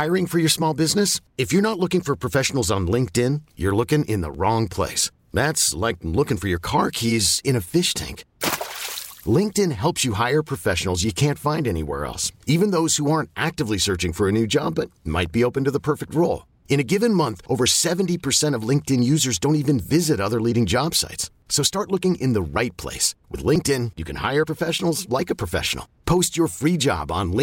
Hiring for your small business? If you're not looking for professionals on LinkedIn, you're looking in the wrong place. That's like looking for your car keys in a fish tank. LinkedIn helps you hire professionals you can't find anywhere else, even those who aren't actively searching for a new job but might be open to the perfect role. In a given month, over 70% of LinkedIn users don't even visit other leading job sites. So start looking in the right place. With LinkedIn, you can hire professionals like a professional. Post your free job on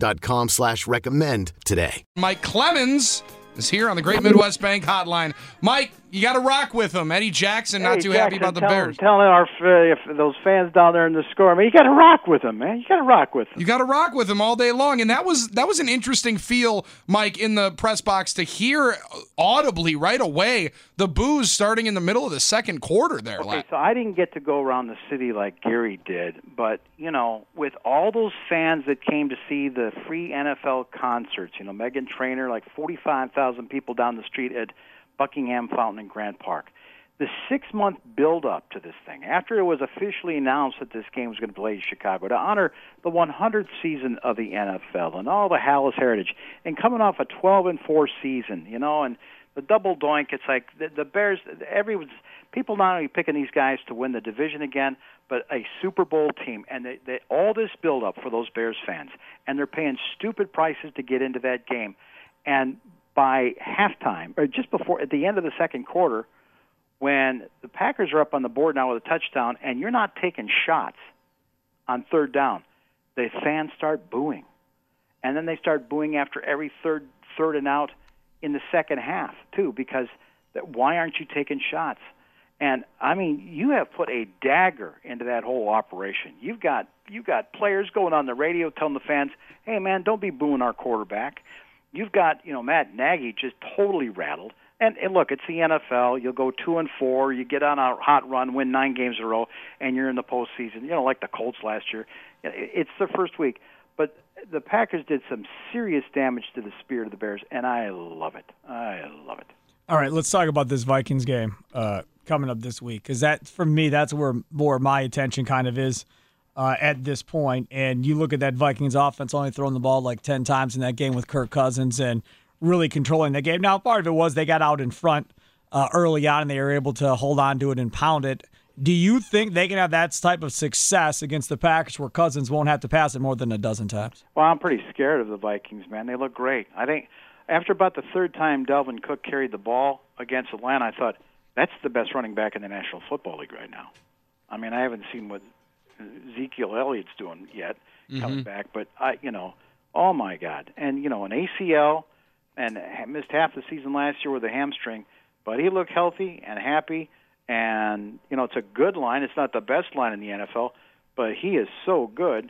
linkedin.com/recommend today. Mike Clemens is here on the Great Midwest Bank Hotline. Mike, you got to rock with him. Eddie Jackson not too happy about the Bears. Telling if those fans down there in the score, man, you got to rock with them, man. You got to rock with them. You got to rock with them all day long, and that was an interesting feel, Mike, in the press box to hear audibly right away the boos starting in the middle of the second quarter there. Okay, so I didn't get to go around the city like Gary did, but with all those fans that came to see the free NFL concerts, Meghan Trainor, like 45,000 people down the street at Buckingham Fountain in Grant Park. The 6-month build-up to this thing, after it was officially announced that this game was going to play in Chicago, to honor the 100th season of the NFL and all the Hallis heritage, and coming off a 12-4 season, and the double doink, it's like the Bears, people not only picking these guys to win the division again, but a Super Bowl team, and they all this build-up for those Bears fans, and they're paying stupid prices to get into that game, and by halftime, or just before, at the end of the second quarter, when the Packers are up on the board now with a touchdown, and you're not taking shots on third down, the fans start booing. And then they start booing after every third and out in the second half, too, because why aren't you taking shots? And, I mean, you have put a dagger into that whole operation. You've got players going on the radio telling the fans, hey, man, don't be booing our quarterback. You've got, Matt Nagy just totally rattled. And look, it's the NFL. You'll go 2-4. You get on a hot run, win 9 games in a row, and you're in the postseason. Like the Colts last year. It's the first week. But the Packers did some serious damage to the spirit of the Bears, and I love it. I love it. All right, let's talk about this Vikings game coming up this week, because that, for me, that's where more of my attention kind of is. At this point, and you look at that Vikings offense only throwing the ball like 10 times in that game with Kirk Cousins and really controlling the game. Now, part of it was they got out in front early on and they were able to hold on to it and pound it. Do you think they can have that type of success against the Packers where Cousins won't have to pass it more than a dozen times? Well, I'm pretty scared of the Vikings, man. They look great. I think after about the third time Dalvin Cook carried the ball against Atlanta, I thought that's the best running back in the National Football League right now. I mean, I haven't seen what Ezekiel Elliott's doing yet, coming back, but oh my God. And, an ACL and missed half the season last year with a hamstring, but he looked healthy and happy, and, it's a good line. It's not the best line in the NFL, but he is so good.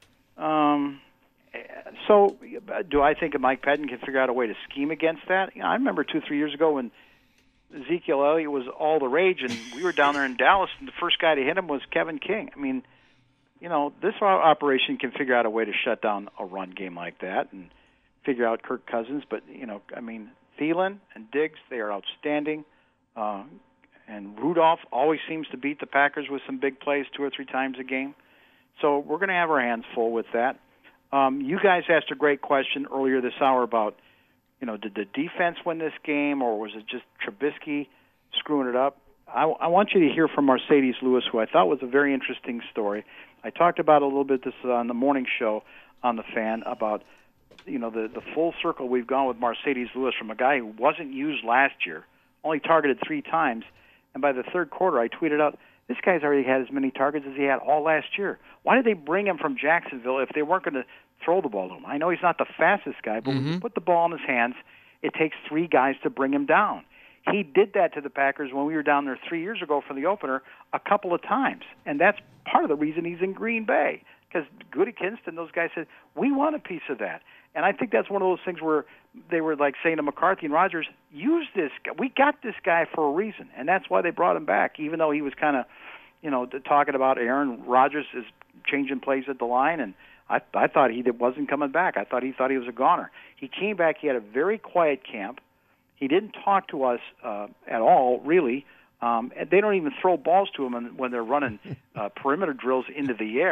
So do I think Mike Pettin can figure out a way to scheme against that? I remember 2-3 years ago when Ezekiel Elliott was all the rage, and we were down there in Dallas, and the first guy to hit him was Kevin King. I mean, this operation can figure out a way to shut down a run game like that and figure out Kirk Cousins. But, Thielen and Diggs, they are outstanding. And Rudolph always seems to beat the Packers with some big plays 2 or 3 times a game. So we're going to have our hands full with that. You guys asked a great question earlier this hour about, did the defense win this game, or was it just Trubisky screwing it up? I want you to hear from Mercedes Lewis, who I thought was a very interesting story. I talked about it a little bit this on the morning show on The Fan about, the full circle we've gone with Mercedes Lewis from a guy who wasn't used last year, only targeted 3 times, and by the third quarter I tweeted out, this guy's already had as many targets as he had all last year. Why did they bring him from Jacksonville if they weren't going to throw the ball to him? I know he's not the fastest guy, but when you put the ball in his hands, it takes 3 guys to bring him down. He did that to the Packers when we were down there 3 years ago for the opener a couple of times, and that's part of the reason he's in Green Bay, because Goody Kinston, those guys said, we want a piece of that. And I think that's one of those things where they were like saying to McCarthy and Rodgers, use this guy. We got this guy for a reason, and that's why they brought him back, even though he was kind of, talking about Aaron Rodgers is changing plays at the line, and I thought he wasn't coming back. I thought he was a goner. He came back. He had a very quiet camp. He didn't talk to us at all, really. They don't even throw balls to him when they're running perimeter drills into the air.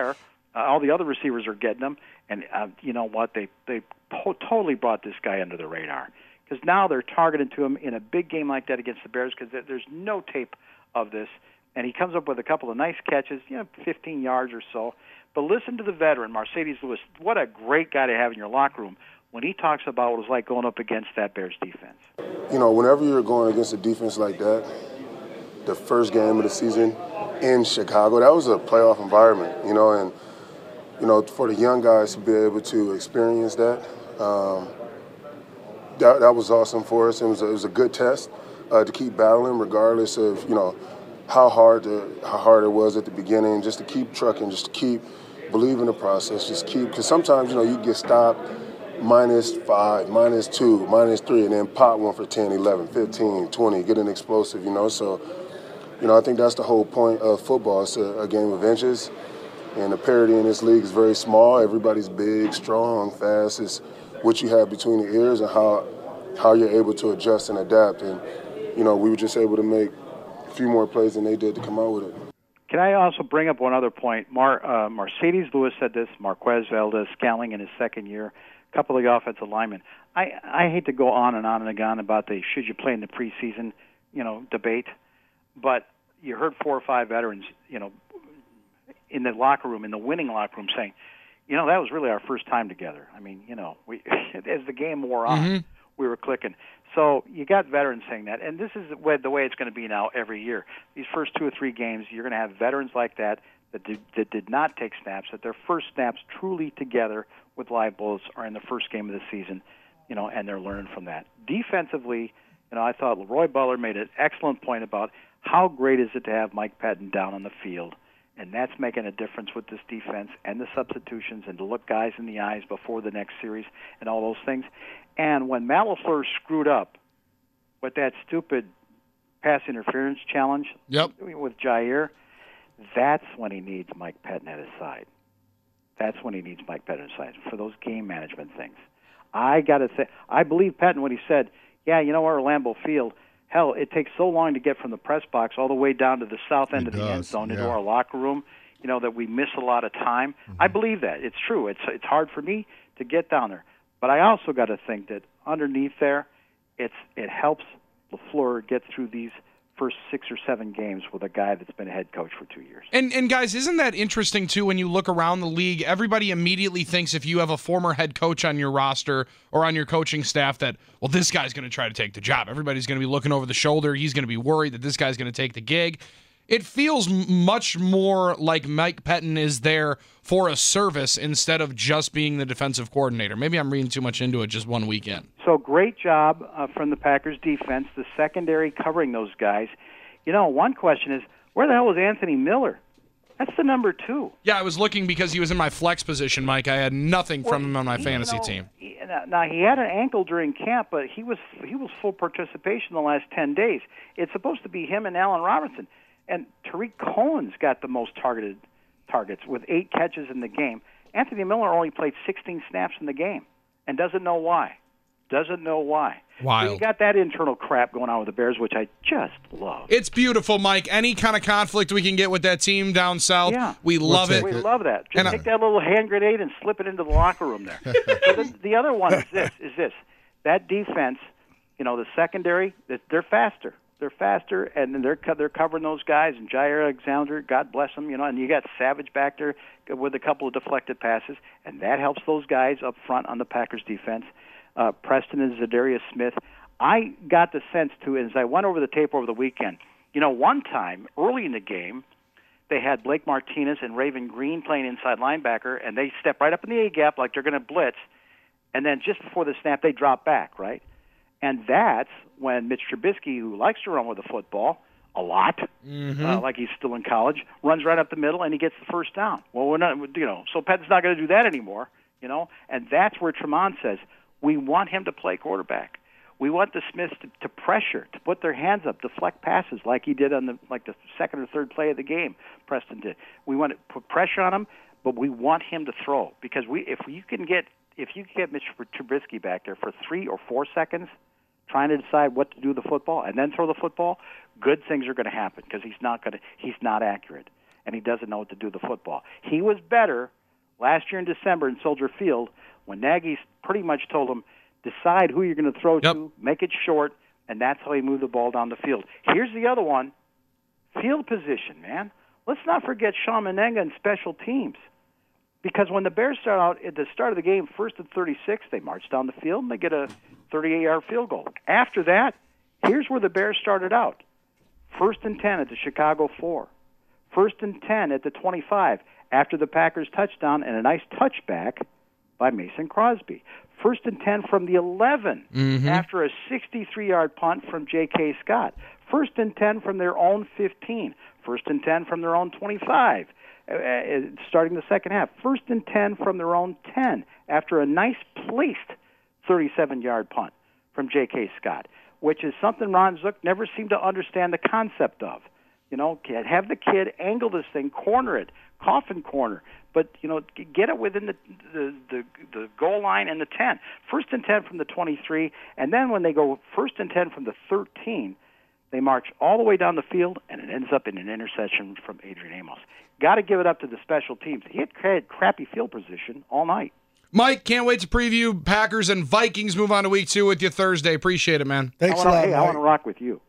All the other receivers are getting them, and you know what? They totally brought this guy under the radar because now they're targeting to him in a big game like that against the Bears because there's no tape of this, and he comes up with a couple of nice catches, 15 yards or so. But listen to the veteran, Marcedes Lewis. What a great guy to have in your locker room when he talks about what it was like going up against that Bears defense. Whenever you're going against a defense like that, the first game of the season in Chicago, that was a playoff environment, and for the young guys to be able to experience that, that was awesome for us. It was a good test to keep battling, regardless of how hard it was at the beginning. Just to keep trucking, just to keep believing the process, because sometimes you get stopped -5, -2, -3, and then pop one for 10, 11, 15, 20, get an explosive. So I think that's the whole point of football. It's a game of inches. And the parity in this league is very small. Everybody's big, strong, fast. It's what you have between the ears and how you're able to adjust and adapt. And, we were just able to make a few more plays than they did to come out with it. Can I also bring up one other point? Marcedes Lewis said this, Marquez Valdes-Scantling in his second year, a couple of the offensive linemen. I hate to go on and on about the should you play in the preseason, debate. But you heard 4 or 5 veterans, in the locker room, in the winning locker room, saying, that was really our first time together. I mean, we as the game wore on, we were clicking. So you got veterans saying that, and this is the way it's going to be now every year. These first 2 or 3 games, you're going to have veterans like that did not take snaps, that their first snaps truly together with live bullets are in the first game of the season, and they're learning from that. Defensively, I thought Leroy Butler made an excellent point about how great is it to have Mike Pettine down on the field. And that's making a difference with this defense and the substitutions and to look guys in the eyes before the next series and all those things. And when Matt LaFleur screwed up with that stupid pass interference challenge with Jair, that's when he needs Mike Pettine at his side. That's when he needs Mike Pettine at his side for those game management things. I believe Pettine when he said, we're at Lambeau Field. Hell, it takes so long to get from the press box all the way down to the south end of the end zone into our locker room, that we miss a lot of time. I believe that. It's true. It's hard for me to get down there. But I also got to think that underneath there, it helps LaFleur get through these first 6 or 7 games with a guy that's been a head coach for 2 years. And guys, isn't that interesting, too, when you look around the league, everybody immediately thinks if you have a former head coach on your roster or on your coaching staff that, well, this guy's going to try to take the job. Everybody's going to be looking over the shoulder. He's going to be worried that this guy's going to take the gig. It feels much more like Mike Pettine is there for a service instead of just being the defensive coordinator. Maybe I'm reading too much into it just one weekend. So great job from the Packers defense, the secondary covering those guys. One question is, where the hell was Anthony Miller? That's the number 2. Yeah, I was looking because he was in my flex position, Mike. I had nothing from him on my fantasy team. Now, he had an ankle during camp, but he was full participation the last 10 days. It's supposed to be him and Allen Robinson. And Tariq Cohen's got the most targets with 8 catches in the game. Anthony Miller only played 16 snaps in the game and doesn't know why. Wild. So you got that internal crap going on with the Bears, which I just love. It's beautiful, Mike. Any kind of conflict we can get with that team down south, we love it. We love that. Just take that little hand grenade and slip it into the locker room there. So the other one is this. That defense, the secondary, they're faster. They're faster, and they're covering those guys. And Jair Alexander, God bless him, and you got Savage back there with a couple of deflected passes, and that helps those guys up front on the Packers defense. Preston and Zadarius Smith. I got the sense, too, as I went over the tape over the weekend, one time early in the game, they had Blake Martinez and Raven Green playing inside linebacker, and they step right up in the A-gap like they're going to blitz, and then just before the snap, they drop back, right? And that's when Mitch Trubisky, who likes to run with the football a lot, like he's still in college, runs right up the middle, and he gets the first down. Well, we're not, so Pett's not going to do that anymore, and that's where Tremont says, we want him to play quarterback. We want the Smiths to pressure, to put their hands up, deflect passes like he did on the second or third play of the game. Preston did. We want to put pressure on him, but we want him to throw because if you can get Mitch Trubisky back there for 3 or 4 seconds, trying to decide what to do with the football and then throw the football, good things are going to happen because he's not accurate and he doesn't know what to do with the football. He was better last year in December in Soldier Field when Nagy pretty much told him, decide who you're going to throw to, make it short, and that's how he moved the ball down the field. Here's the other one, field position, man. Let's not forget Sean Menenga and special teams. Because when the Bears start out at the start of the game, 1st and 36, they march down the field and they get a 38-yard field goal. After that, here's where the Bears started out. 1st and 10 at the Chicago 4. 1st and 10 at the 25 after the Packers touchdown and a nice touchback by Mason Crosby. 1st and 10 from the 11 after a 63-yard punt from J.K. Scott. 1st and 10 from their own 15. 1st and 10 from their own 25, starting the second half. 1st and 10 from their own 10 after a nice placed 37-yard punt from J.K. Scott, which is something Ron Zook never seemed to understand the concept of. You know, have the kid angle this thing, corner it, coffin corner, but, you know, get it within the goal line and the 10. 1st and 10 from the 23, and then when they go 1st and 10 from the 13, they march all the way down the field, and it ends up in an interception from Adrian Amos. Got to give it up to the special teams. He had crappy field position all night. Mike, can't wait to preview Packers and Vikings. Move on to week 2 with you Thursday. Appreciate it, man. Thanks a lot, Hey, I want to rock with you.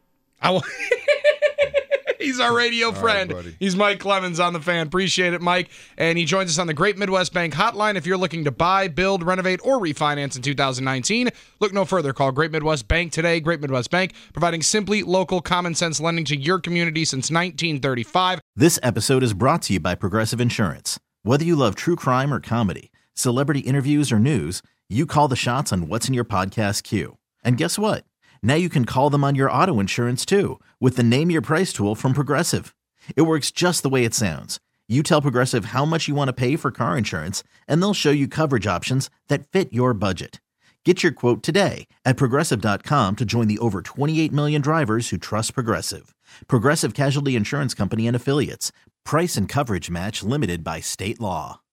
He's our radio friend. Right, he's Mike Clemens on The Fan. Appreciate it, Mike. And he joins us on the Great Midwest Bank hotline. If you're looking to buy, build, renovate, or refinance in 2019, look no further. Call Great Midwest Bank today. Great Midwest Bank, providing simply local, common-sense lending to your community since 1935. This episode is brought to you by Progressive Insurance. Whether you love true crime or comedy, celebrity interviews or news, you call the shots on what's in your podcast queue. And guess what? Now you can call them on your auto insurance, too, with the Name Your Price tool from Progressive. It works just the way it sounds. You tell Progressive how much you want to pay for car insurance, and they'll show you coverage options that fit your budget. Get your quote today at Progressive.com to join the over 28 million drivers who trust Progressive. Progressive Casualty Insurance Company and Affiliates. Price and coverage match limited by state law.